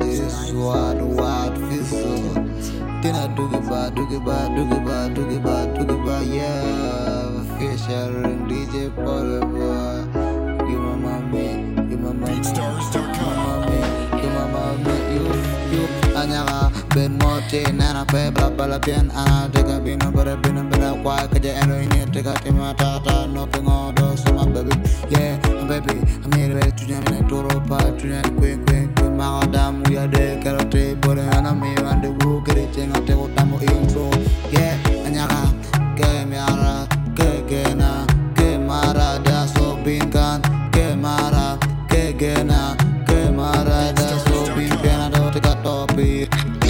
this what feel. Then I do it by, yeah. Fisher and DJ Paul, boy. You my mommy, you my mommy. BeatStars.com. You my mommy, you. Anyaka ben moti nana pe bla bien ana teka bina bera kwa kaja eno ini teka tima tata no pingo do sama baby yeah baby I'm here ready to jam in toro pa to jam quick ma dam we are de karote bore ana me and the wo kere chenga te utamo intro yeah anyaka ke miara ke gena ke mara da so binkan ke mara ke gena ke mara da so binkan do teka topi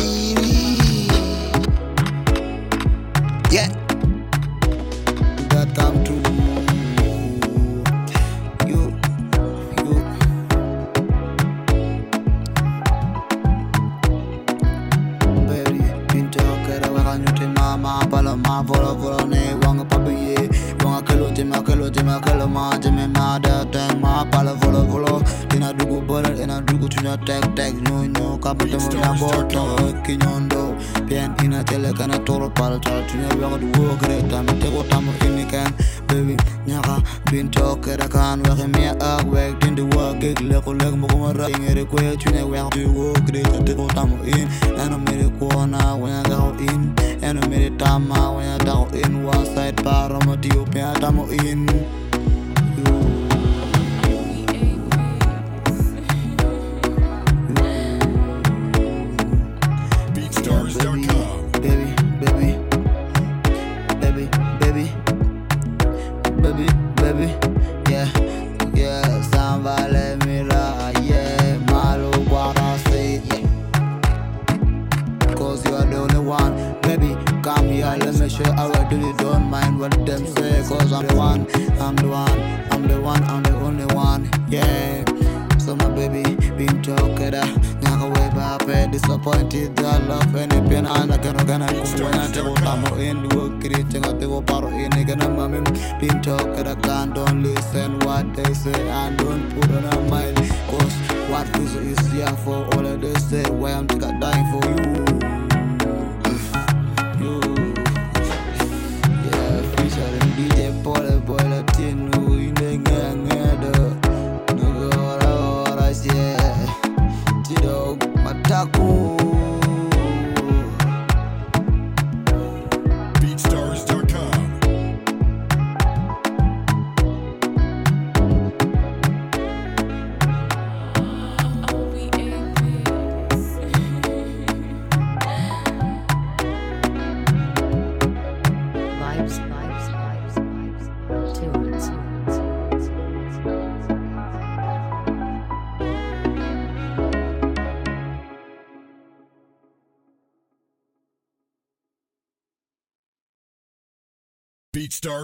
yeah, that come to you. Baby, pinto kera wakanyuti mama pala ma vola ne wanga papi ye wanga kelo ma jeme ma da tang ma pala vola tina dugu bora ina dugu tunya tag no kapata mo ya boto kinyondo pian ina tele kana toro pala tala tunya wanga dugu greta me tego tamo inikan baby nyaka pinto kera kan wake me ak wek dindi wa gek leko mo ko ra ngere ko tunya wanga dugu greta tego tamo in ana mere ko na wanga go in ana mere tama wanga go in one side para mo dio pe tamo in BeatStars.com. Baby, yeah, San Vale Mira, yeah, Malo Guara say, yeah. Cause you are the only one, baby, come here, let me show how I do it, don't mind what them say, cause I'm the one, I'm the only one, yeah. So my baby, been talking nyaka way bape, disappointed, I love any pain, and I cannot when I take what I'm in, work creating a tego paro in, again, I'm been talking, I don't listen what they say, and don't put on a mind, cause what is here for all of they say, why I'm dying for you. Yeah, featuring DJ Paul, boy, Latino, in the gang, Mataku. BeatStars.com. BeatStars.